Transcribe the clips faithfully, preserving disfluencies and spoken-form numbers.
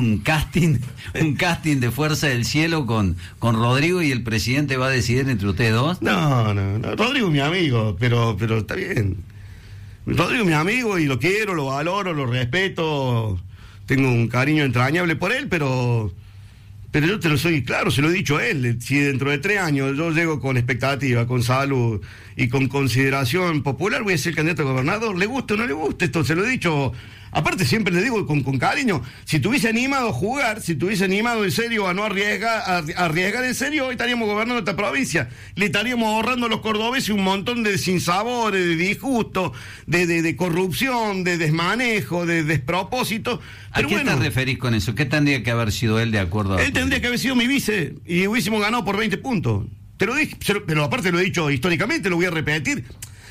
un casting, un casting de Fuerza del Cielo con, con Rodrigo y el presidente va a decidir entre ustedes dos? No, no, no. Rodrigo es mi amigo, pero, pero está bien. Rodrigo es mi amigo y lo quiero, lo valoro, lo respeto. Tengo un cariño entrañable por él, pero... Pero yo te lo soy claro, se lo he dicho a él. Si dentro de tres años yo llego con expectativa, con salud y con consideración popular, voy a ser candidato a gobernador, le guste o no le guste, esto se lo he dicho. Aparte siempre le digo con, con cariño, si tuviese animado a jugar, si tuviese animado en serio a no arriesgar, a, a arriesgar en serio, hoy estaríamos gobernando esta provincia. Le estaríamos ahorrando a los cordobeses un montón de sinsabores, de disgustos, de, de, de corrupción, de desmanejo, de despropósito. ¿A qué bueno, te referís con eso? ¿Qué tendría que haber sido él de acuerdo a...? Él tendría que haber sido mi vice y hubiésemos ganado por veinte puntos. Te lo dije, pero aparte lo he dicho históricamente, lo voy a repetir.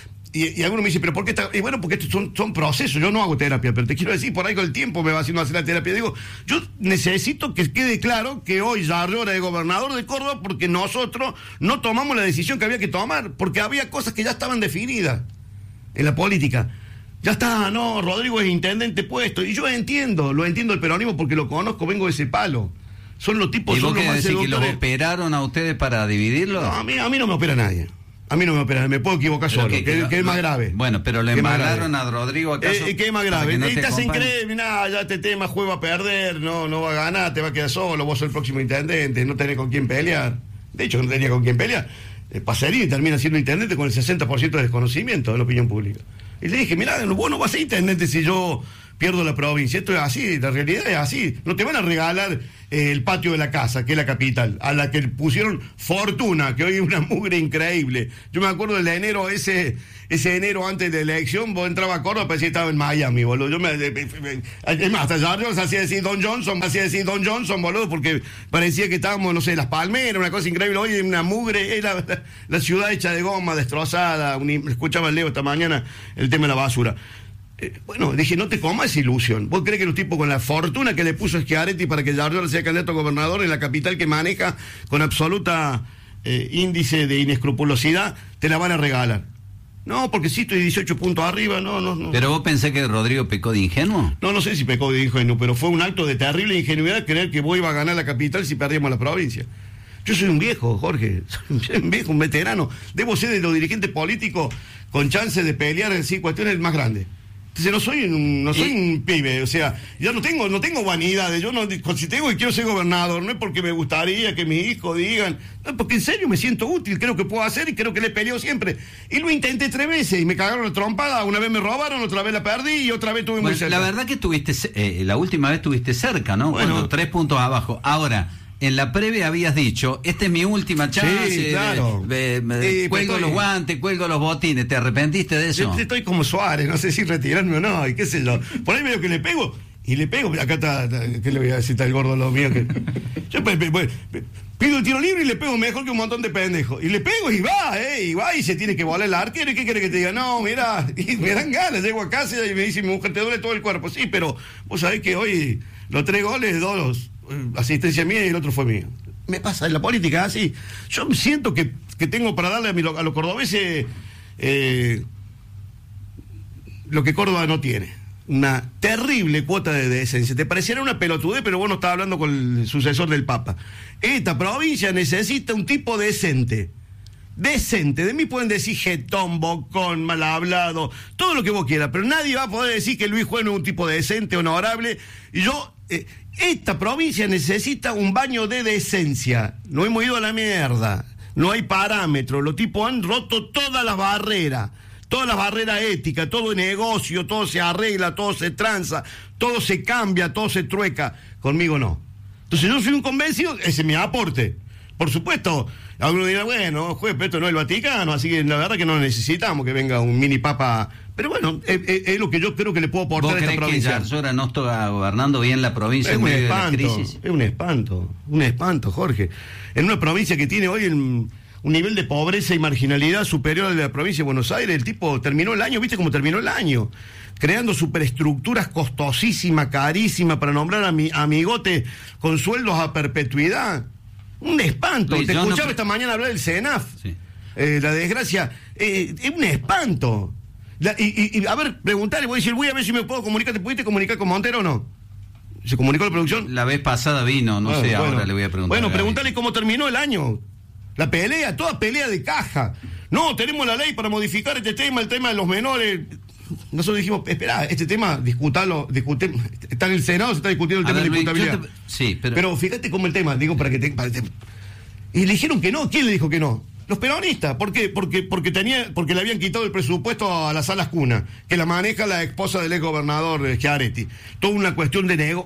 Y, y alguno me dice, ¿pero por qué está? Y bueno, porque estos son, son procesos, yo no hago terapia, pero te quiero decir, por ahí con el tiempo me va haciendo hacer la terapia. Digo, yo necesito que quede claro que hoy Yarlora es gobernador de Córdoba porque nosotros no tomamos la decisión que había que tomar, porque había cosas que ya estaban definidas en la política. Ya está, no, Rodrigo es intendente puesto, y yo entiendo, lo entiendo el peronismo porque lo conozco, vengo de ese palo. Son los tipos... ¿Y vos son los qué más decís, que los seductores. operaron a ustedes para dividirlos? No, a mí, a mí no me opera nadie. A mí no me opera, me puedo equivocar pero solo, que, que, que, que es más grave. Bueno, pero le embalaron a Rodrigo acaso. Eh, ¿Qué es más grave? No te, te te hacen acompañe. creer, nada, ya este tema juego a perder, no, no va a ganar, te va a quedar solo, vos sos el próximo intendente, no tenés con quién pelear. De hecho, no tenía con quién pelear. Eh, pasaría y termina siendo intendente con el sesenta por ciento de desconocimiento de la opinión pública. Y le dije, mirá, vos no vas a ser intendente si yo pierdo la provincia. Esto es así, la realidad es así. No te van a regalar eh, el patio de la casa, que es la capital, a la que pusieron fortuna, que hoy es una mugre increíble. Yo me acuerdo del enero, ese ese enero antes de la elección, vos entrabas a Córdoba, parecía que estaba en Miami, boludo. Yo me, me, me, es más, hasta Jarros hacía decir Don Johnson, hacía decir Don Johnson, boludo, porque parecía que estábamos, no sé, Las Palmeras, una cosa increíble. Hoy es una mugre, es la, la, la ciudad hecha de goma, destrozada. Un, escuchaba el Leo esta mañana el tema de la basura. Bueno, dije, no te comas esa ilusión. ¿Vos crees que los tipos con la fortuna que le puso Schiaretti para que Yarlora sea candidato a gobernador en la capital que maneja con absoluta eh, índice de inescrupulosidad, te la van a regalar? No, porque sí estoy dieciocho puntos arriba, no, no, no. ¿Pero vos pensé que Rodrigo pecó de ingenuo? No, no sé si pecó de ingenuo, pero fue un acto de terrible ingenuidad creer que vos ibas a ganar la capital si perdíamos la provincia. Yo soy un viejo, Jorge, soy un viejo, un veterano. Debo ser de los dirigentes políticos con chance de pelear en sí cuestiones más grandes. Entonces no soy un, no soy un pibe, o sea, yo no tengo, no tengo vanidades, yo no, si tengo que quiero ser gobernador, no es porque me gustaría que mis hijos digan, no, porque en serio me siento útil, creo que puedo hacer y creo que le peleo siempre. Y lo intenté tres veces y me cagaron la trompada, una vez me robaron, otra vez la perdí y otra vez tuve muy bueno, cerca. La verdad que estuviste, eh, la última vez estuviste cerca, ¿no? Bueno, Cuando tres puntos abajo. Ahora, en la previa habías dicho, esta es mi última chance, sí, claro. de, de, de, sí, cuelgo estoy, los guantes, cuelgo los botines, ¿te arrepentiste de eso? Yo estoy como Suárez, no sé si retirarme o no, y qué sé yo. Por ahí veo que le pego, y le pego, acá está, ¿qué le voy a decir? Está el gordo lo mío. Que... Yo pues, pues, pido el tiro libre y le pego mejor que un montón de pendejos. Y le pego y va, eh, y va, y se tiene que volar el arquero, ¿y qué quiere que te diga? No, mira, y me dan ganas, llego a casa y me dice, mi mujer, te duele todo el cuerpo. Sí, pero vos sabés que hoy los tres goles, dos, asistencia mía y el otro fue mío. Me pasa en la política así. Yo siento que, que tengo para darle a, mi, a los cordobeses eh, lo que Córdoba no tiene. Una terrible cuota de decencia. Te pareciera una pelotudez, pero vos no estabas hablando con el sucesor del Papa. Esta provincia necesita un tipo decente. Decente. De mí pueden decir jetón, bocón, mal hablado, todo lo que vos quieras, pero nadie va a poder decir que Luis Juez no es un tipo decente, honorable. Y yo... Eh, esta provincia necesita un baño de decencia. No hemos ido a la mierda. No hay parámetros. Los tipos han roto todas las barreras. Todas las barreras éticas. Todo negocio, todo se arregla, todo se tranza, todo se cambia, todo se trueca. Conmigo no. Entonces yo soy un convencido, ese es mi aporte. Por supuesto, algunos dirán, bueno, juez, pero esto no es el Vaticano, así que la verdad que no necesitamos que venga un mini papa. Pero bueno, es, es, es lo que yo creo que le puedo aportar a esta provincia. ¿Vos crees que Yarlora no está gobernando bien la provincia es en un medio espanto, de la crisis? Es un espanto, un espanto, Jorge. En una provincia que tiene hoy el, un nivel de pobreza y marginalidad superior al de la provincia de Buenos Aires, el tipo terminó el año, ¿viste cómo terminó el año? Creando superestructuras costosísimas, carísimas, para nombrar a mi amigote con sueldos a perpetuidad. Un espanto. Luis, Te escuchaba no... esta mañana hablar del CENAF. Sí. Eh, la desgracia. Eh, es un espanto. La, y, y, y a ver, preguntarle, voy a decir, voy a ver si me puedo comunicar. ¿Te pudiste comunicar con Montero o no? ¿Se comunicó la producción? La vez pasada vino, no bueno, sé, bueno. ahora le voy a preguntar. Bueno, pregúntale cómo terminó el año. La pelea, toda pelea de caja. No, tenemos la ley para modificar este tema, el tema de los menores. Nosotros dijimos, espera, este tema, discutalo, discutemos. Está en el Senado, se está discutiendo el A tema ver, de la Luis, imputabilidad. te... Sí, pero... pero fíjate cómo el tema, digo, para que te... Para que te... Y le dijeron que no. ¿Quién le dijo que no? Los peronistas. ¿Por qué? Porque, porque, tenía, porque le habían quitado el presupuesto a las salas cuna, que la maneja la esposa del ex gobernador Schiaretti. Toda una cuestión de nego.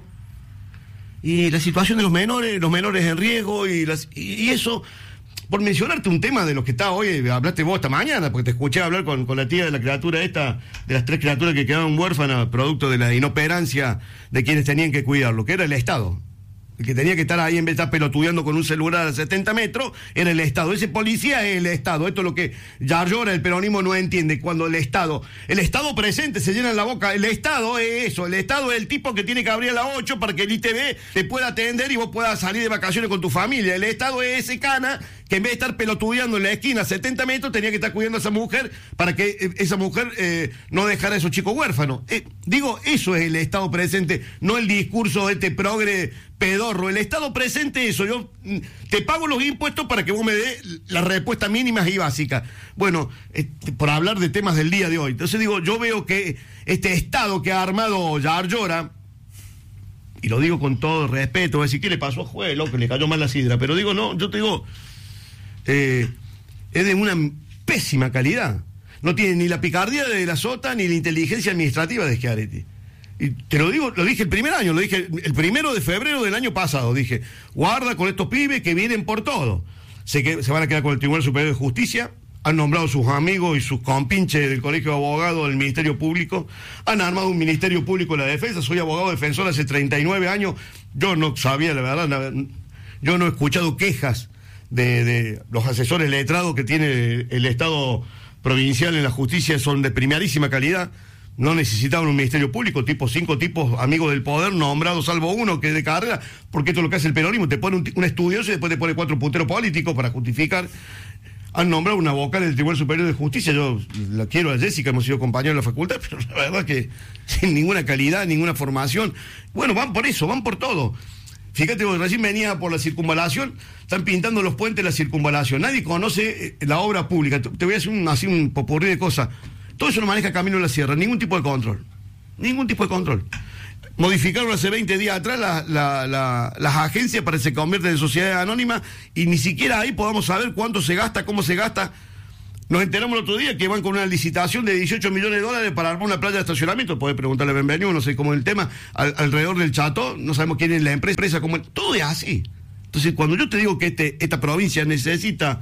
Y la situación de los menores, los menores en riesgo, y, las, y, y eso... Por mencionarte un tema de los que está hoy, hablaste vos esta mañana, porque te escuché hablar con, con la tía de la criatura esta, de las tres criaturas que quedaron huérfanas, producto de la inoperancia de quienes tenían que cuidarlo, que era el Estado. El que tenía que estar ahí en vez de estar pelotudeando con un celular a setenta metros, era el Estado. Ese policía es el Estado. Esto es lo que Yarlora, el peronismo, no entiende. Cuando el Estado, el Estado presente se llena la boca. El Estado es eso. El Estado es el tipo que tiene que abrir a las ocho para que el I T V te pueda atender y vos puedas salir de vacaciones con tu familia. El Estado es ese cana que en vez de estar pelotudeando en la esquina a setenta metros, tenía que estar cuidando a esa mujer para que eh, esa mujer eh, no dejara a esos chicos huérfanos. Eh, digo, eso es el Estado presente, no el discurso de este progre pedorro. El Estado presente eso. Yo mm, te pago los impuestos para que vos me des las respuestas mínimas y básicas. Bueno, este, por hablar de temas del día de hoy. Entonces digo, yo veo que este Estado que ha armado Yarlora, y lo digo con todo respeto, voy a decir, ¿qué le pasó a Juez, loco? Le cayó mal la sidra. Pero digo, no, yo te digo... Eh, es de una pésima calidad. No tiene ni la picardía de la Sota ni la inteligencia administrativa de Schiaretti. Y te lo digo, lo dije el primer año, lo dije el primero de febrero del año pasado. Dije, guarda con estos pibes que vienen por todo. Sé que se van a quedar con el Tribunal Superior de Justicia. Han nombrado sus amigos y sus compinches del Colegio de Abogados del Ministerio Público. Han armado un Ministerio Público de la Defensa. Soy abogado defensor hace treinta y nueve años. Yo no sabía, la verdad, la, yo no he escuchado quejas De, de los asesores letrados que tiene el Estado provincial en la justicia, son de primerísima calidad. No necesitaban un ministerio público, tipo cinco tipos amigos del poder nombrados, salvo uno que es de carrera, porque esto es lo que hace el peronismo, te pone un, un estudioso y después te pone cuatro punteros políticos para justificar. Han nombrado una vocal del Tribunal Superior de Justicia. Yo la quiero a Jessica, hemos sido compañeros de la facultad, pero la verdad que sin ninguna calidad, ninguna formación. Bueno, van por eso, van por todo. Fíjate, vos recién venía por la circunvalación, están pintando los puentes de la circunvalación. Nadie conoce la obra pública. Te voy a hacer un, así un popurrí de cosas. Todo eso lo maneja Camino de la Sierra, ningún tipo de control. Ningún tipo de control. Modificaron hace veinte días atrás la, la, la, las agencias para que se convierten en sociedades anónimas y ni siquiera ahí podamos saber cuánto se gasta, cómo se gasta. Nos enteramos el otro día que van con una licitación de dieciocho millones de dólares para armar una playa de estacionamiento. Podés preguntarle a Benvenido, no sé cómo es el tema, al, alrededor del Chato, no sabemos quién es la empresa, cómo es, todo es así. Entonces, cuando yo te digo que este, esta provincia necesita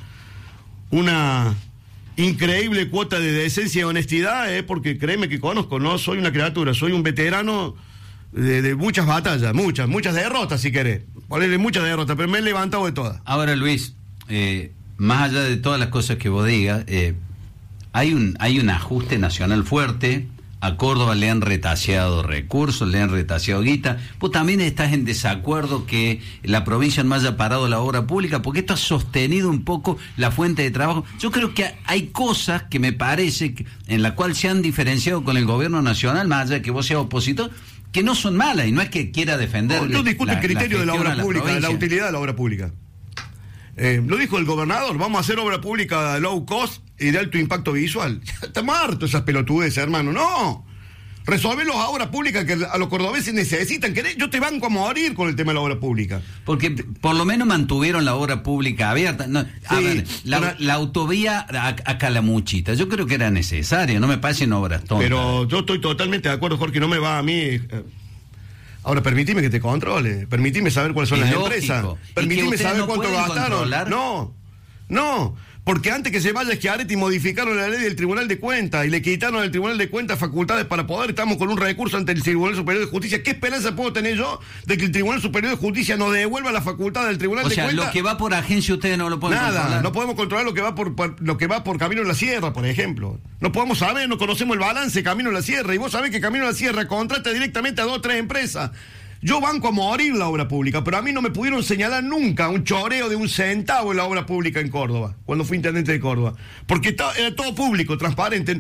una increíble cuota de decencia y honestidad, es porque créeme que conozco, no soy una criatura, soy un veterano de, de muchas batallas, muchas, muchas derrotas si querés. Ponerle muchas derrotas, pero me he levantado de todas. Ahora, Luis, eh... más allá de todas las cosas que vos digas, eh, hay un hay un ajuste nacional fuerte. A Córdoba le han retaseado recursos, le han retaseado guita. Vos también estás en desacuerdo que la provincia no haya parado la obra pública, porque esto ha sostenido un poco la fuente de trabajo. Yo creo que hay cosas que me parece que, en la cual se han diferenciado con el gobierno nacional, más allá de que vos seas opositor, que no son malas, y no es que quiera defender. No, yo discuto el criterio de la obra pública, de la utilidad de la obra pública. Eh, lo dijo el gobernador, vamos a hacer obra pública low cost y de alto impacto visual. Estamos hartos esas pelotudes, hermano. No, resolverlos a obra pública que a los cordobeses necesitan. Que yo te banco a morir con el tema de la obra pública. Porque por lo menos mantuvieron la obra pública abierta. No, a Sí, ver, la, una- la autovía a, a Calamuchita, yo creo que era necesaria, no me parecen obras tontas. Pero yo estoy totalmente de acuerdo, Jorge, no me va a mí. eh, Ahora, permitime que te controle, permitime saber cuáles son Es las lógico. empresas, ¿Y que permitime ustedes saber no cuánto pueden gastaron. controlar? No, no, porque antes que se vaya Schiaretti modificaron la ley del Tribunal de Cuentas y le quitaron al Tribunal de Cuentas facultades para poder, estamos con un recurso ante el Tribunal Superior de Justicia. ¿Qué esperanza puedo tener yo de que el Tribunal Superior de Justicia nos devuelva la facultad del Tribunal O de sea, Cuentas? lo que va por agencia ustedes no lo pueden Nada, controlar. no podemos controlar lo que va por, por- lo que va por Camino de la Sierra, por ejemplo. No podemos saber, no conocemos el balance de Camino de la Sierra. Y vos sabés que Camino de la Sierra contrata directamente a dos o tres empresas. Yo banco a morir la obra pública, pero a mí no me pudieron señalar nunca un choreo de un centavo en la obra pública en Córdoba, cuando fui intendente de Córdoba. Porque ta- era todo público, transparente.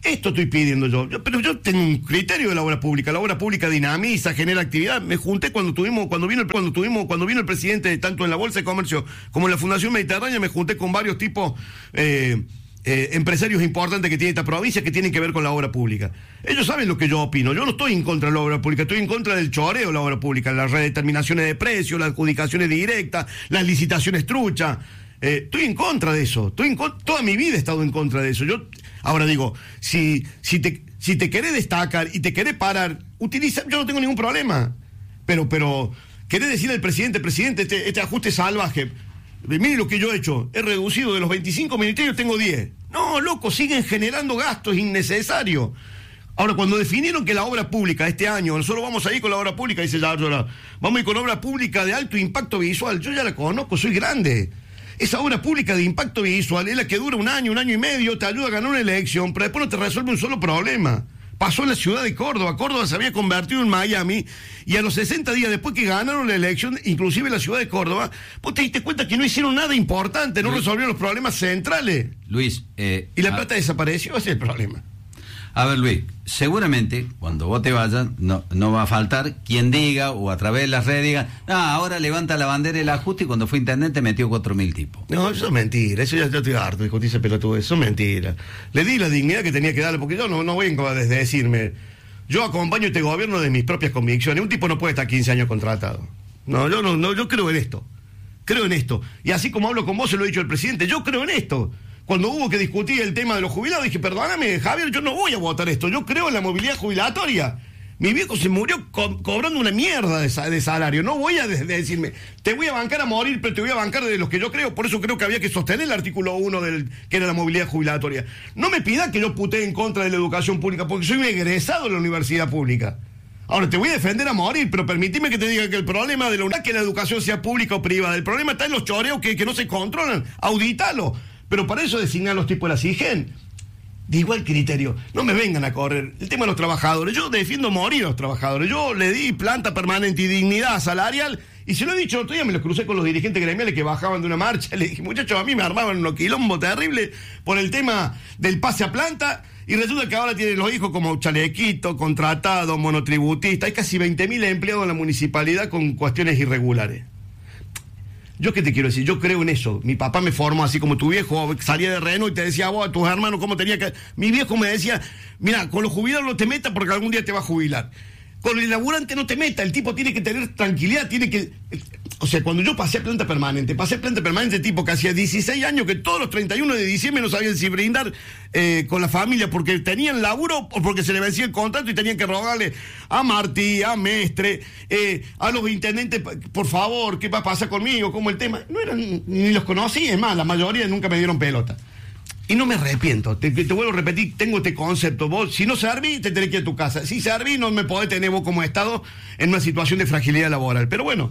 Esto estoy pidiendo yo. yo. Pero yo tengo un criterio de la obra pública. La obra pública dinamiza, genera actividad. Me junté cuando tuvimos, cuando vino el, cuando tuvimos, cuando vino el presidente, tanto en la Bolsa de Comercio como en la Fundación Mediterránea, me junté con varios tipos eh, eh, empresarios importantes que tiene esta provincia que tienen que ver con la obra pública. Ellos saben lo que yo opino. Yo no estoy en contra de la obra pública, estoy en contra del choreo de la obra pública, las redeterminaciones de precios, las adjudicaciones directas, las licitaciones truchas. Eh, estoy en contra de eso. Estoy en con... Toda mi vida he estado en contra de eso. Yo ahora digo, si, si te si te querés destacar y te querés parar, utiliza, yo no tengo ningún problema. Pero, pero, querés decirle al presidente, presidente, este, este ajuste salvaje. Mire lo que yo he hecho, he reducido de los veinticinco ministerios, tengo diez. No, loco, siguen generando gastos innecesarios. Ahora, cuando definieron que la obra pública este año, nosotros vamos a ir con la obra pública, dice ya, ya, vamos a ir con obra pública de alto impacto visual. Yo ya la conozco, soy grande. Esa obra pública de impacto visual es la que dura un año, un año y medio, te ayuda a ganar una elección, pero después no te resuelve un solo problema. Pasó en la ciudad de Córdoba. Córdoba se había convertido en Miami y a los sesenta días después que ganaron la elección, inclusive en la ciudad de Córdoba, vos te diste cuenta que no hicieron nada importante, no Luis, resolvieron los problemas centrales. Luis, eh, y la plata a... desapareció, ese es el problema. A ver, Luis, seguramente cuando vos te vayas no, no va a faltar quien diga o a través de las redes diga, ah, ahora levanta la bandera el ajuste y cuando fue intendente metió cuatro mil tipos. No, eso es mentira, eso ya, ya estoy harto de discutirse pelotudo, eso es mentira. Le di la dignidad que tenía que darle, porque yo no, no vengo a desde decirme, yo acompaño este gobierno de mis propias convicciones. Un tipo no puede estar quince años contratado. No, yo no, no, yo creo en esto, creo en esto. Y así como hablo con vos, se lo he dicho al presidente, yo creo en esto. Cuando hubo que discutir el tema de los jubilados, dije, perdóname, Javier, yo no voy a votar esto. Yo creo en la movilidad jubilatoria. Mi viejo se murió co cobrando una mierda de, de salario. No voy a de de decirme, te voy a bancar a morir, pero te voy a bancar de los que yo creo. Por eso creo que había que sostener el artículo uno, del, que era la movilidad jubilatoria. No me pida que yo putee en contra de la educación pública, porque soy un egresado de la universidad pública. Ahora, te voy a defender a morir, pero permitime que te diga que el problema de la unidad, que la educación sea pública o privada, el problema está en los choreos que, que no se controlan. Audítalo. Pero para eso designar los tipos de la SIGEN. De igual criterio. No me vengan a correr. El tema de los trabajadores. Yo defiendo morir a los trabajadores. Yo le di planta permanente y dignidad salarial. Y se lo he dicho el otro día, me lo crucé con los dirigentes gremiales que bajaban de una marcha. Le dije, muchachos, a mí me armaban unos quilombos terribles por el tema del pase a planta. Y resulta que ahora tienen los hijos como chalequito, contratado, monotributista. Hay casi veinte mil empleados en la municipalidad con cuestiones irregulares. Yo qué te quiero decir, yo creo en eso. Mi papá me formó así como tu viejo, salía de Reno y te decía, vos a tus hermanos cómo tenía que... Mi viejo me decía, mira, con los jubilados no te metas porque algún día te va a jubilar. Con el laburante no te metas, el tipo tiene que tener tranquilidad, tiene que... O sea, cuando yo pasé a planta permanente, pasé a planta permanente tipo que hacía dieciséis años que todos los treinta y uno de diciembre no sabían si brindar eh, con la familia porque tenían laburo o porque se le vencía el contrato y tenían que rogarle a Martí, a Mestre, eh, a los intendentes, por favor, ¿qué va a pasar conmigo? ¿Cómo el tema? No eran, ni los conocí, es más, la mayoría nunca me dieron pelota. Y no me arrepiento, te, te vuelvo a repetir, tengo este concepto, vos, si no serví, te tenés que ir a tu casa, si serví, no me podés tener vos como Estado en una situación de fragilidad laboral, pero bueno,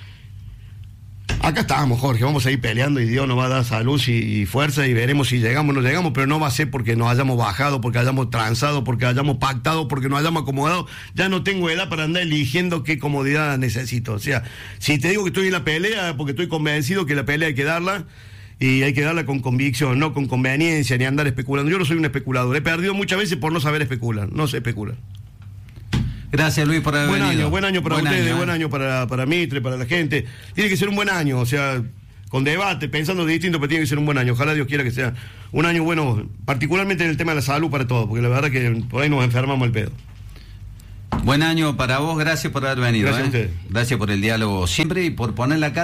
acá estamos, Jorge, vamos a ir peleando y Dios nos va a dar salud y, y fuerza y veremos si llegamos o no llegamos, pero no va a ser porque nos hayamos bajado, porque hayamos transado, porque hayamos pactado, porque nos hayamos acomodado, ya no tengo edad para andar eligiendo qué comodidad necesito, o sea, si te digo que estoy en la pelea, porque estoy convencido que la pelea hay que darla, y hay que darla con convicción, no con conveniencia, ni andar especulando. Yo no soy un especulador. He perdido muchas veces por no saber especular. No sé especular. Gracias, Luis, por haber buen venido. Año, buen año para buen ustedes, año, buen año para, para Mitre, para la gente. Tiene que ser un buen año, o sea, con debate, pensando de distinto, pero tiene que ser un buen año. Ojalá Dios quiera que sea un año bueno, particularmente en el tema de la salud para todos, porque la verdad que por ahí nos enfermamos el pedo. Buen año para vos, gracias por haber venido. Gracias ¿eh? a ustedes. Gracias por el diálogo siempre y por poner la cara.